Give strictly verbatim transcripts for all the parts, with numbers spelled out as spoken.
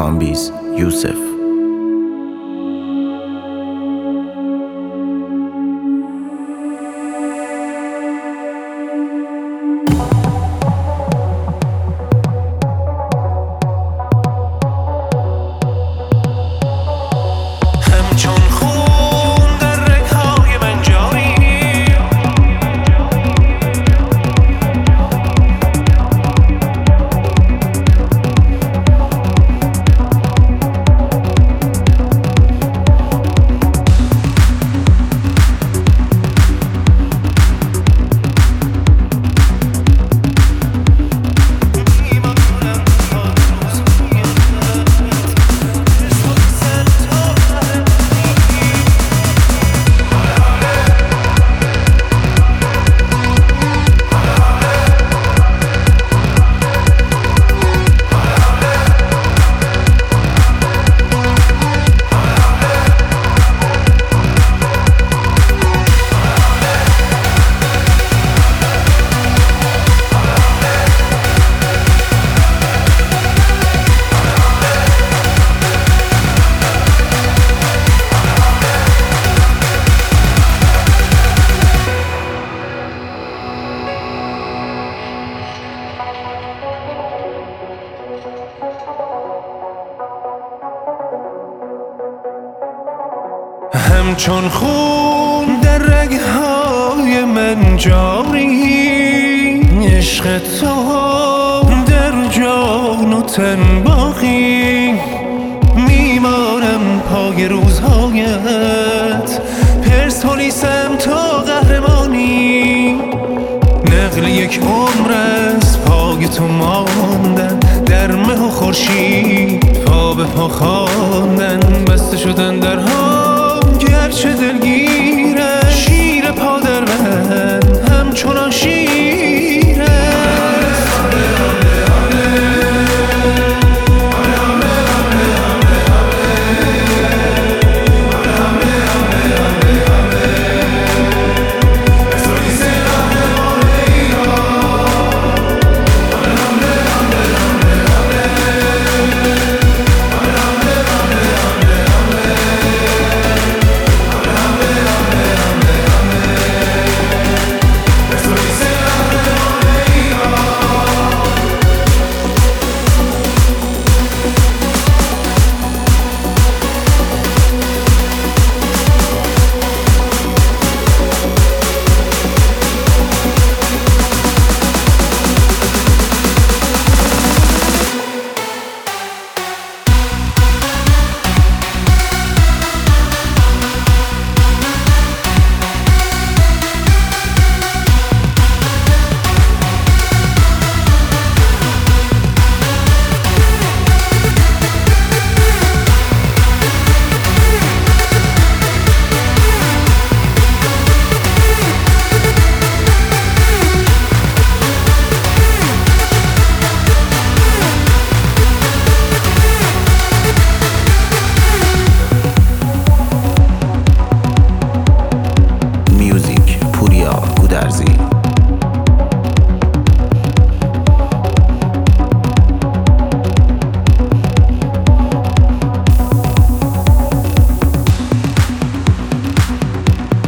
کامبیز یوسف. همچون خون در رگ‌های من جاری، عشق تو در جان و تن باقی. میمانم پای روزهایت، پرسپولیسم تو قهرمانی. نقل یک عمر از پای تو ماندن، در مه و خورشید پا به پا خواندن. بسته شدن درها گرچه دلگیره، شیر پا در من همچنان شیره.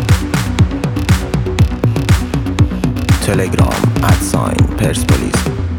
تلگرام ادساین پرسپولیس.